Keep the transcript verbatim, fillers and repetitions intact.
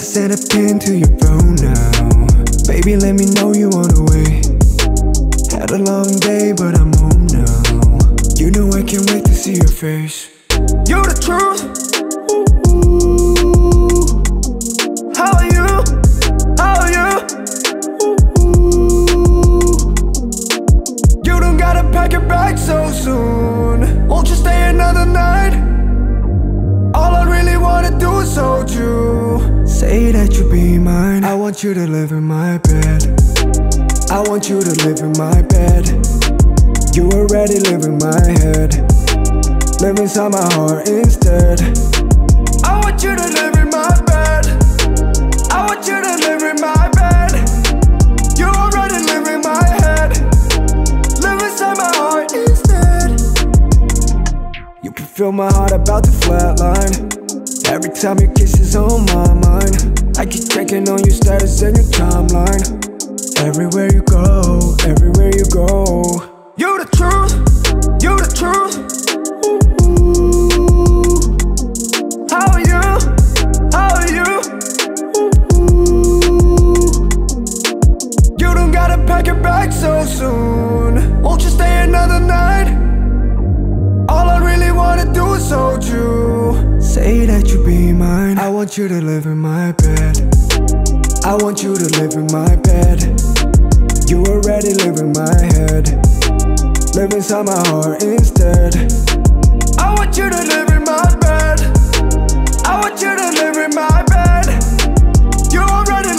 send a pin to your phone now. Baby, let me know you on the way. Had a long day, but I'm home now. You know I can't wait to see your face. You're the truth. Ooh, how are you? How are you? Ooh, you don't gotta pack your bag so soon. Won't you stay another night? All I really wanna do is hold you. Say that you'll be mine. I want you to live in my bed. I want you to live in my bed. You already live in my head. Live inside my heart instead. I want you to live in my bed. I want you to live in my bed. You already live in my head. Live inside my heart instead. You can feel my heart about to flatline. Every time your kiss is on my mind. I keep checking on your status and your timeline. Everywhere you go, everywhere you go. You the truth, you the truth. Ooh, how are you? How are you? Ooh, you don't gotta pack your bag so soon. Won't you stay another night? All I really wanna do is hold you. Say that you'll be mine. I want you to live in my bed. I want you to live in my bed. You already live in my head. Live inside my heart instead. I want you to live in my bed. I want you to live in my bed. You already